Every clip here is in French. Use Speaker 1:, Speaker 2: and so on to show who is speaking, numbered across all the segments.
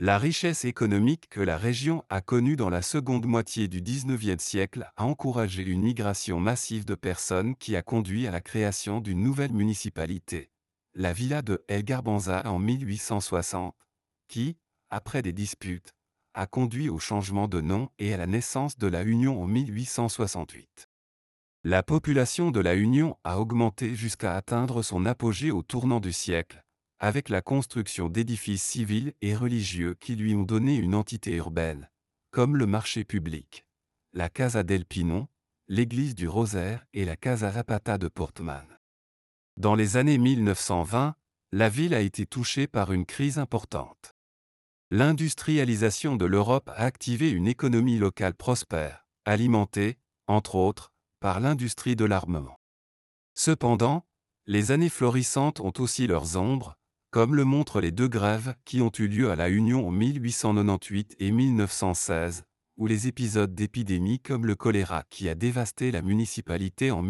Speaker 1: La richesse économique que la région a connue dans la seconde moitié du XIXe siècle a encouragé une migration massive de personnes qui a conduit à la création d'une nouvelle municipalité, la villa de El Garbanza en 1860, qui, après des disputes, a conduit au changement de nom et à la naissance de la Union en 1868. La population de la Union a augmenté jusqu'à atteindre son apogée au tournant du siècle, avec la construction d'édifices civils et religieux qui lui ont donné une entité urbaine, comme le marché public, la Casa del Pinon, l'église du Rosaire et la Casa Zapata de Portman. Dans les années 1920, la ville a été touchée par une crise importante. L'industrialisation de l'Europe a activé une économie locale prospère, alimentée, entre autres, par l'industrie de l'armement. Cependant, les années florissantes ont aussi leurs ombres, comme le montrent les deux grèves qui ont eu lieu à la Union en 1898 et 1916, ou les épisodes d'épidémie comme le choléra qui a dévasté la municipalité en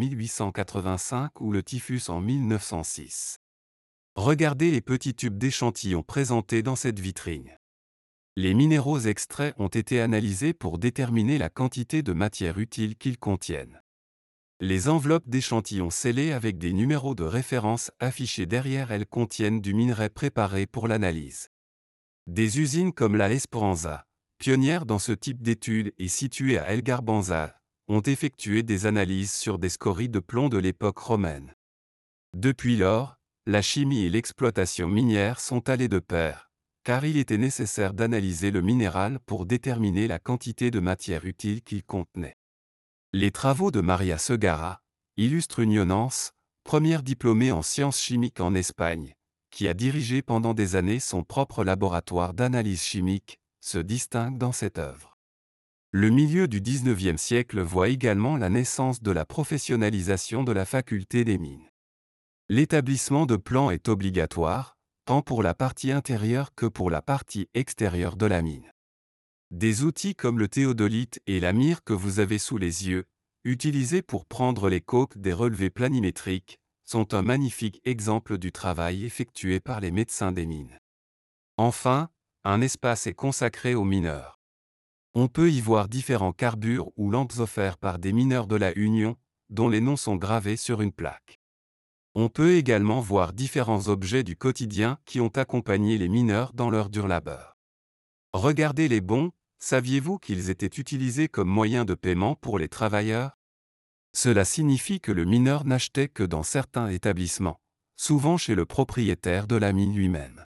Speaker 1: 1885 ou le typhus en 1906. Regardez les petits tubes d'échantillons présentés dans cette vitrine. Les minéraux extraits ont été analysés pour déterminer la quantité de matière utile qu'ils contiennent. Les enveloppes d'échantillons scellées avec des numéros de référence affichés derrière elles contiennent du minerai préparé pour l'analyse. Des usines comme la Esperanza, pionnière dans ce type d'études et située à El Garbanza, ont effectué des analyses sur des scories de plomb de l'époque romaine. Depuis lors, la chimie et l'exploitation minière sont allées de pair, car il était nécessaire d'analyser le minéral pour déterminer la quantité de matière utile qu'il contenait. Les travaux de Maria Segara illustrent une Nonance, première diplômée en sciences chimiques en Espagne, qui a dirigé pendant des années son propre laboratoire d'analyse chimique, se distingue dans cette œuvre. Le milieu du XIXe siècle voit également la naissance de la professionnalisation de la faculté des mines. L'établissement de plans est obligatoire, tant pour la partie intérieure que pour la partie extérieure de la mine. Des outils comme le théodolite et la mire que vous avez sous les yeux, utilisés pour prendre les coques des relevés planimétriques, sont un magnifique exemple du travail effectué par les médecins des mines. Enfin, un espace est consacré aux mineurs. On peut y voir différents carbures ou lampes offerts par des mineurs de la Union, dont les noms sont gravés sur une plaque. On peut également voir différents objets du quotidien qui ont accompagné les mineurs dans leur dur labeur. Regardez les bons. Saviez-vous qu'ils étaient utilisés comme moyen de paiement pour les travailleurs? Cela signifie que le mineur n'achetait que dans certains établissements, souvent chez le propriétaire de la mine lui-même.